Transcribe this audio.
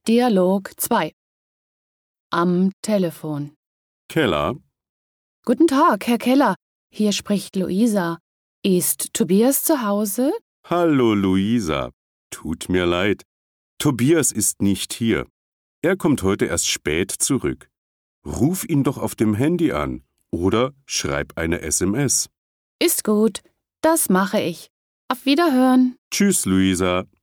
Dialog 2. Am Telefon. Keller, Guten Tag, Herr Keller. Hier spricht Luisa. Ist Tobias zu Hause? hallo Luisa. Tut mir leid. Tobias ist nicht hier. Er kommt heute erst spät zurück. Ruf ihn doch auf dem Handy an oder schreib eine SMS. Ist gut. Das mache ich. Auf Wiederhören. Tschüss, Luisa.